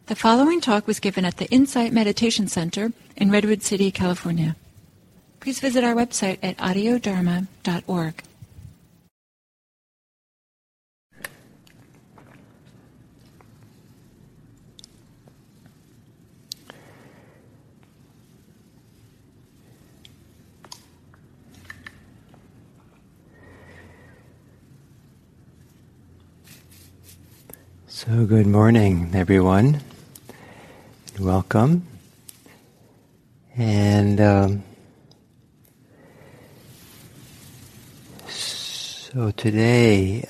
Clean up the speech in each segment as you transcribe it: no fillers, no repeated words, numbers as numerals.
The following talk was given at the Insight Meditation Center in Redwood City, California. Please visit our website at audiodharma.org. So good morning, everyone. Welcome. And so today,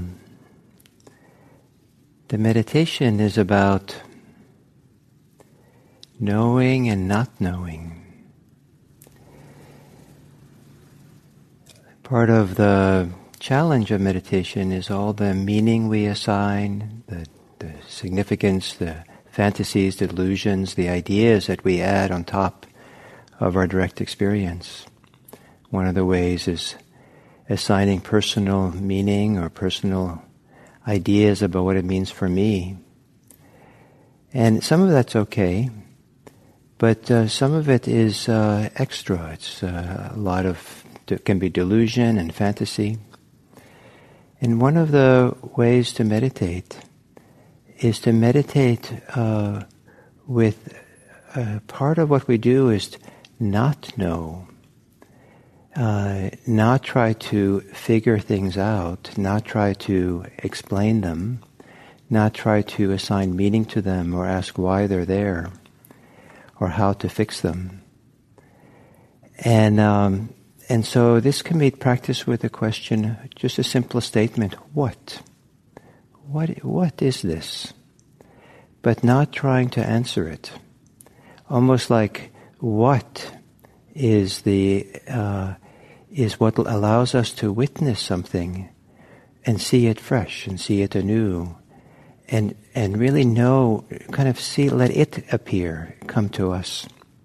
the meditation is about knowing and not knowing. Part of the challenge of meditation is all the meaning we assign, the significance, the fantasies, the delusions, the ideas that we add on top of our direct experience. One of the ways is assigning personal meaning or personal ideas about what it means for me. And some of that's okay, but some of it is extra. It's a lot of, it can be delusion and fantasy. And one of the ways to meditate is to meditate with part of what we do is not know, not try to figure things out, not try to explain them, not try to assign meaning to them or ask why they're there or how to fix them. And so this can be practiced with a question, just a simple statement, what? What is this? But not trying to answer it. Almost like what is what allows us to witness something and see it fresh and see it anew and really know, kind of see, let it appear, come to us.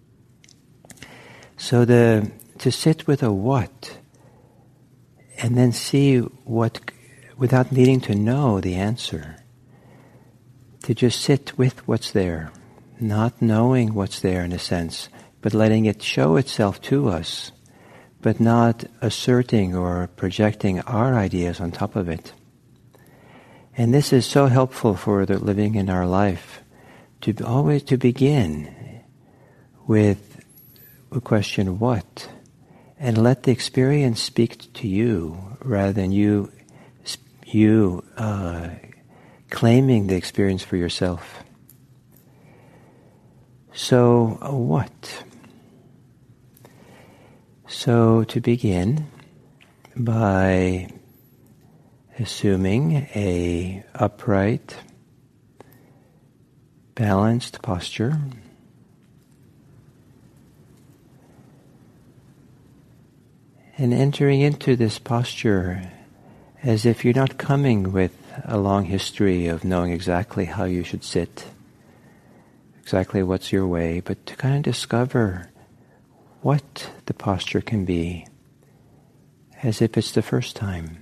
So to sit with a what and then see what, without needing to know the answer, to just sit with what's there, not knowing what's there in a sense, but letting it show itself to us, but not asserting or projecting our ideas on top of it. And this is so helpful for the living in our life, to always to begin with a question, what? And let the experience speak to you rather than you claiming the experience for yourself. So, what? So, to begin by assuming a upright, balanced posture. And entering into this posture as if you're not coming with a long history of knowing exactly how you should sit, exactly what's your way, but to kind of discover what the posture can be, as if it's the first time.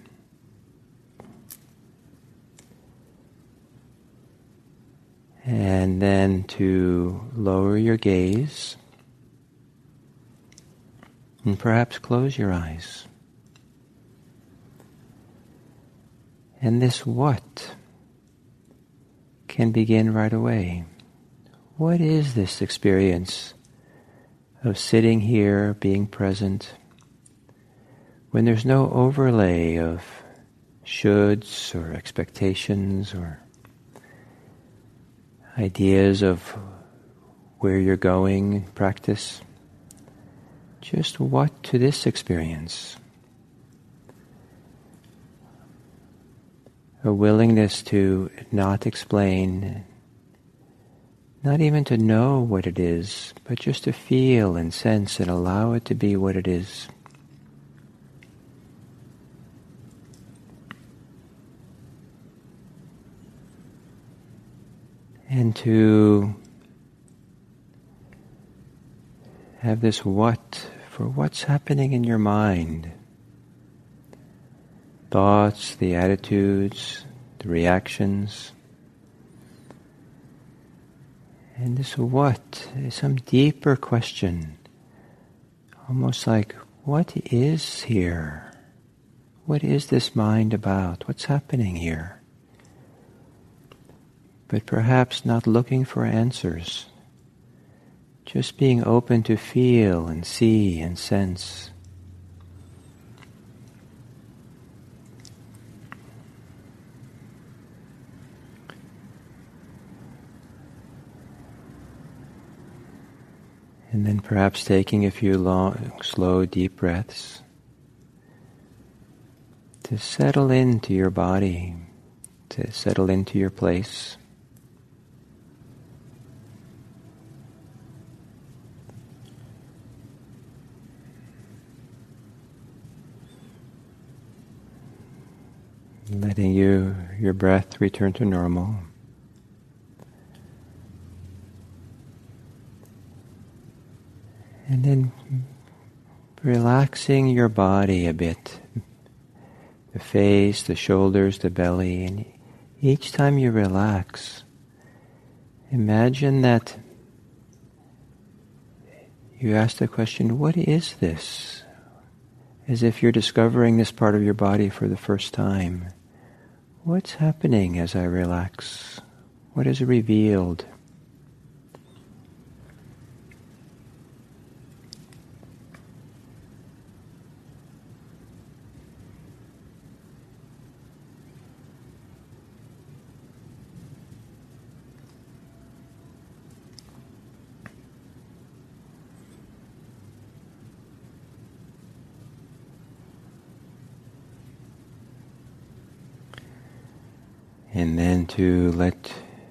And then to lower your gaze, and perhaps close your eyes. And this what can begin right away. What is this experience of sitting here, being present, when there's no overlay of shoulds or expectations or ideas of where you're going in practice? Just what to this experience? A willingness to not explain, not even to know what it is, but just to feel and sense and allow it to be what it is. And to have this what for what's happening in your mind. Thoughts, the attitudes, the reactions. And this what is some deeper question, almost like, what is here? What is this mind about? What's happening here? But perhaps not looking for answers, just being open to feel and see and sense. And then perhaps taking a few long, slow, deep breaths to settle into your body, to settle into your place. Letting your breath return to normal. And then relaxing your body a bit. The face, the shoulders, the belly. And each time you relax, imagine that you ask the question, what is this? As if you're discovering this part of your body for the first time. What's happening as I relax? What is revealed? And then to let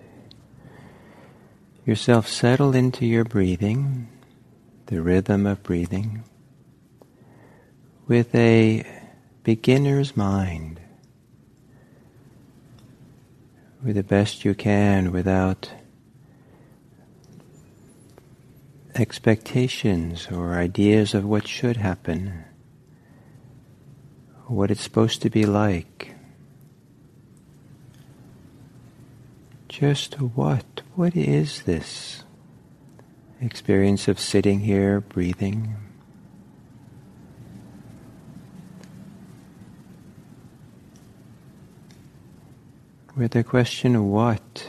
yourself settle into your breathing, the rhythm of breathing, with a beginner's mind, with the best you can, without expectations or ideas of what should happen, or what it's supposed to be like. Just what? What is this experience of sitting here, breathing? Where the question what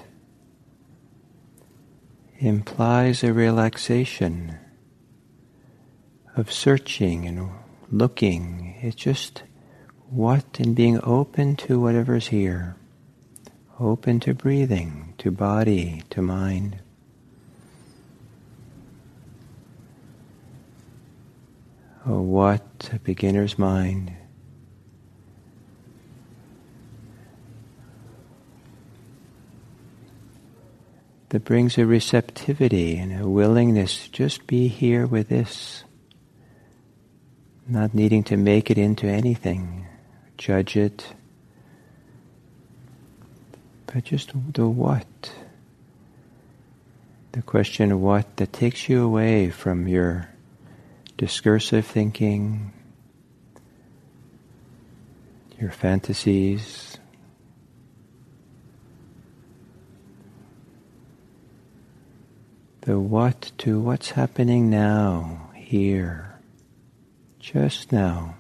implies a relaxation of searching and looking. It's just what and being open to whatever's here. Open to breathing, to body, to mind. Oh, what a beginner's mind. That brings a receptivity and a willingness to just be here with this. Not needing to make it into anything, judge it. But just the what. The question of what that takes you away from your discursive thinking, your fantasies. The what to what's happening now, here, just now.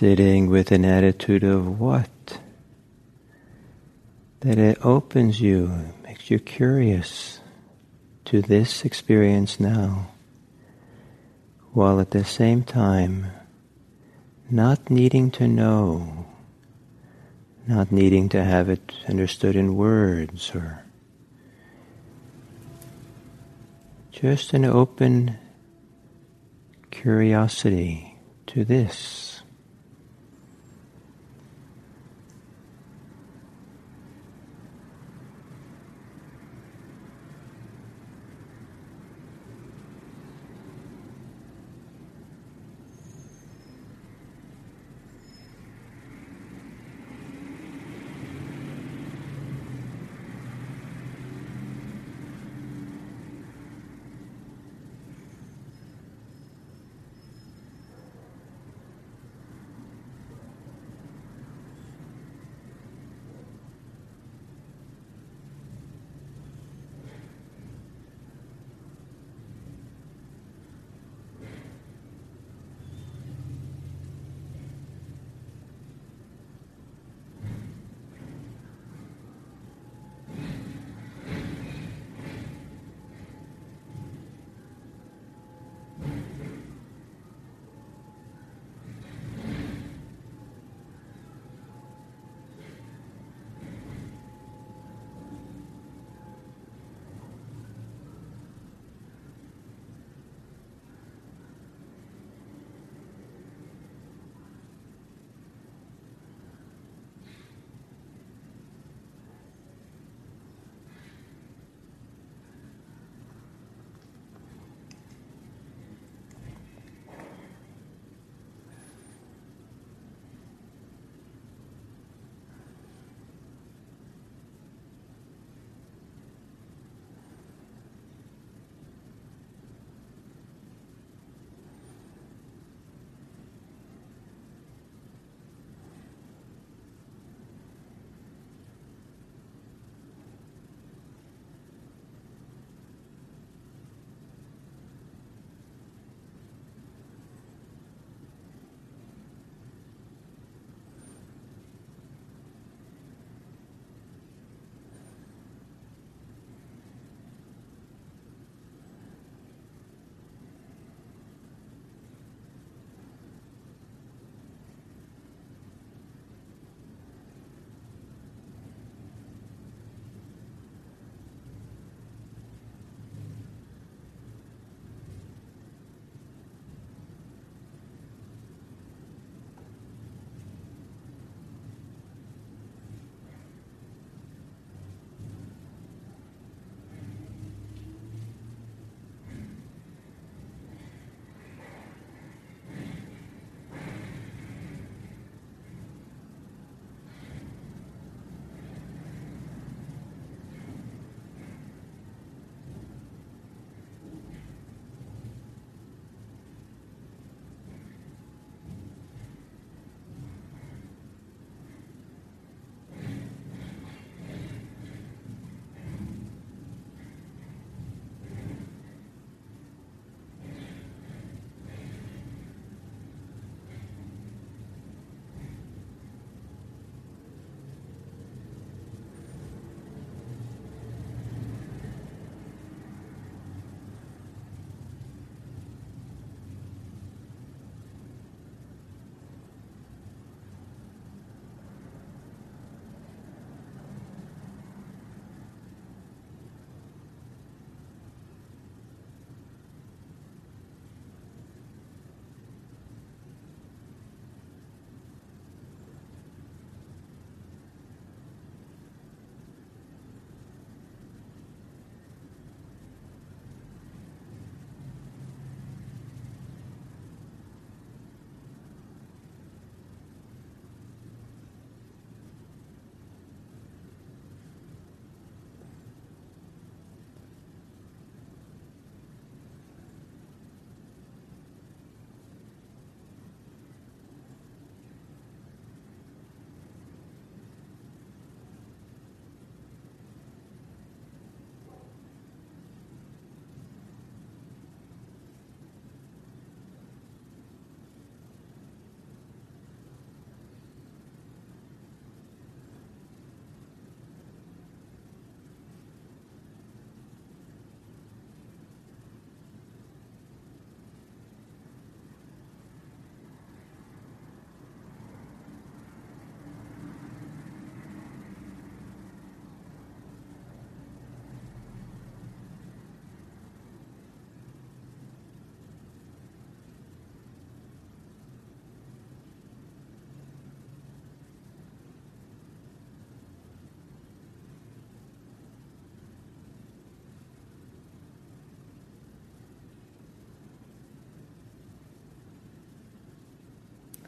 sitting with an attitude of what? That it opens you, makes you curious to this experience now, while at the same time not needing to know, not needing to have it understood in words, or just an open curiosity to this.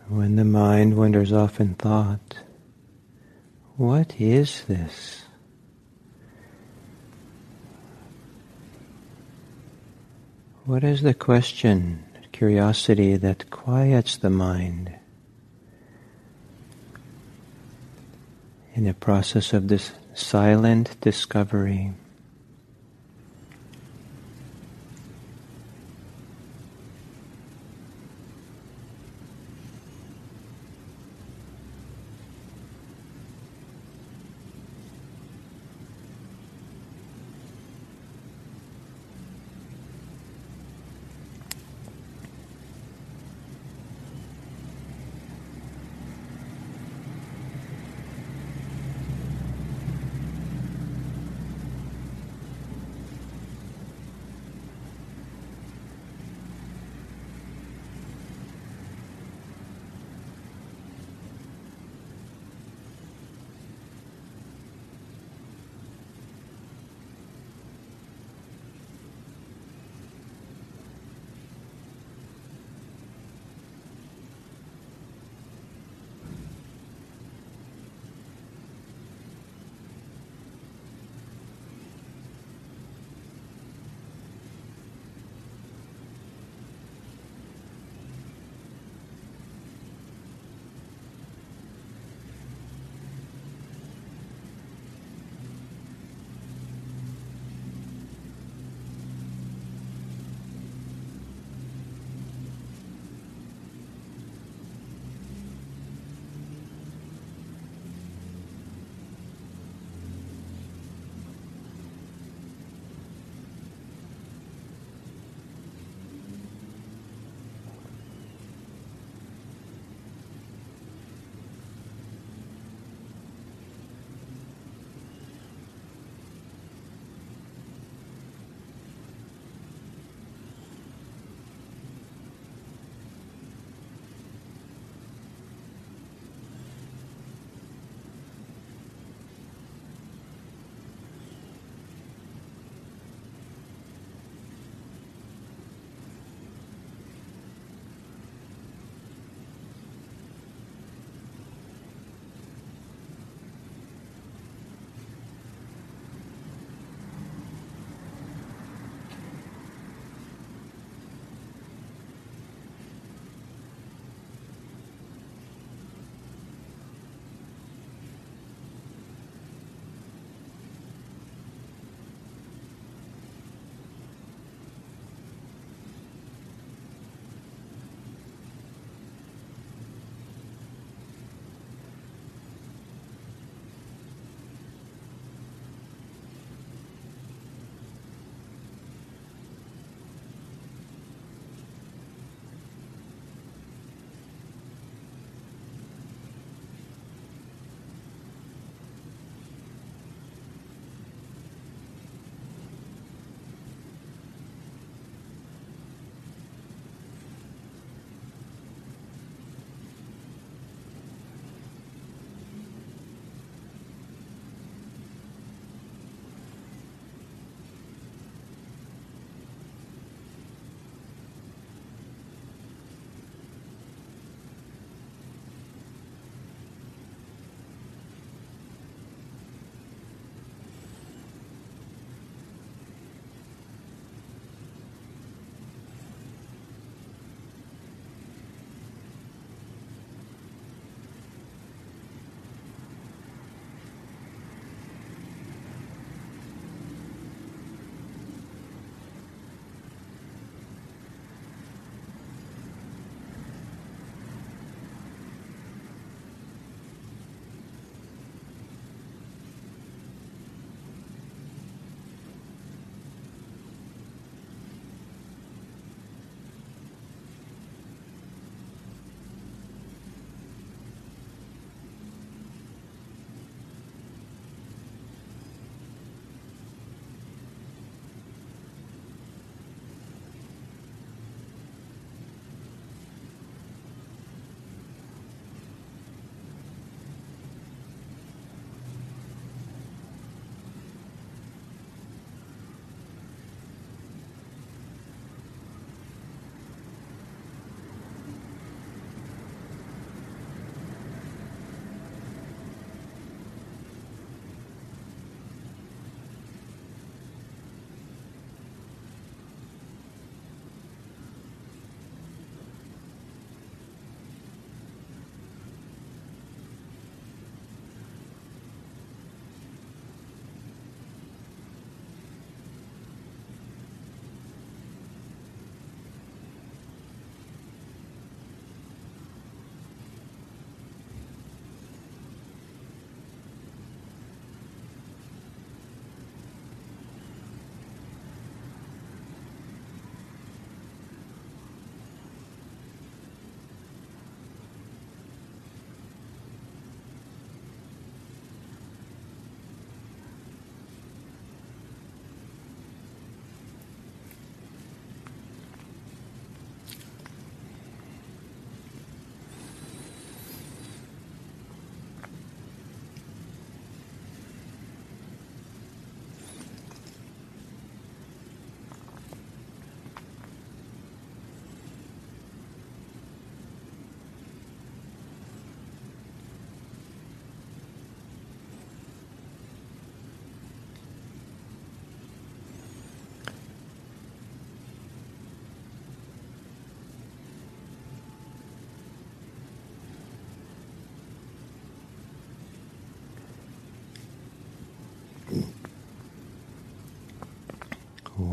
When the mind wanders off in thought, what is this? What is the question, curiosity that quiets the mind in a process of this silent discovery?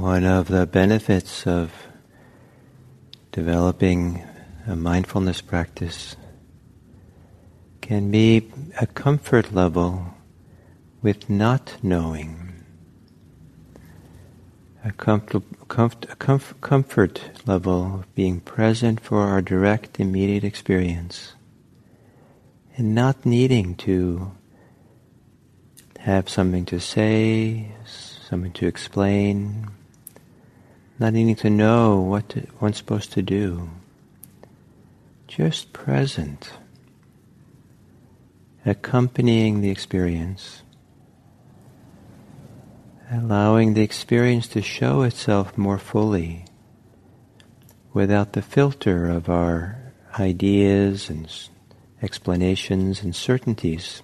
One of the benefits of developing a mindfulness practice can be a comfort level with not knowing, a comfort level of being present for our direct, immediate experience, and not needing to have something to say, something to explain, not needing to know what one's supposed to do. Just present, accompanying the experience, allowing the experience to show itself more fully without the filter of our ideas and explanations and certainties.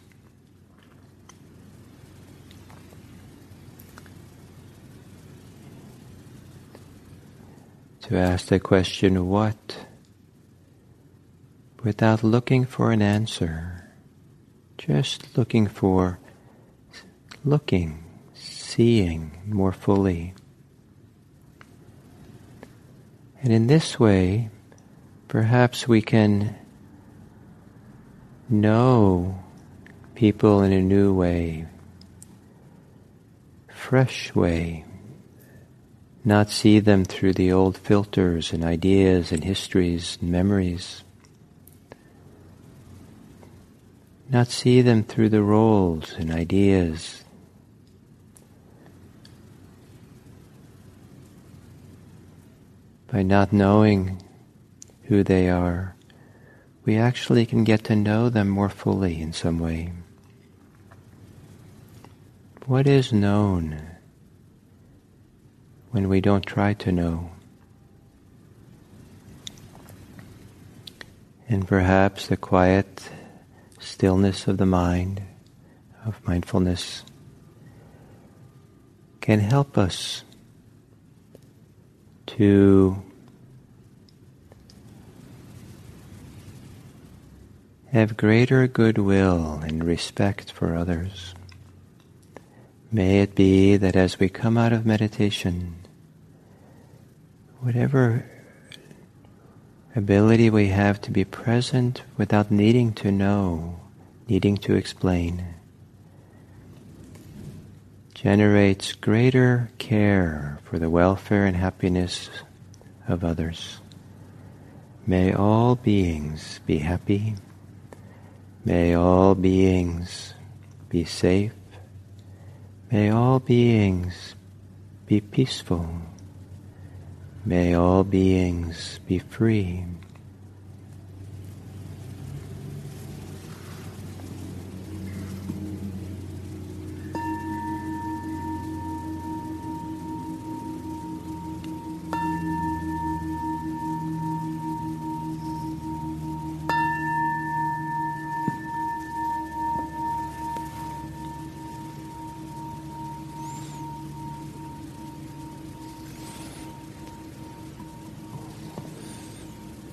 To ask the question, what, without looking for an answer, just seeing more fully. And in this way, perhaps we can know people in a new way, fresh way, not see them through the old filters and ideas and histories and memories, not see them through the roles and ideas. By not knowing who they are, we actually can get to know them more fully in some way. What is known when we don't try to know? And perhaps the quiet stillness of the mind, of mindfulness, can help us to have greater goodwill and respect for others. May it be that as we come out of meditation, whatever ability we have to be present without needing to know, needing to explain, generates greater care for the welfare and happiness of others. May all beings be happy. May all beings be safe. May all beings be peaceful. May all beings be free.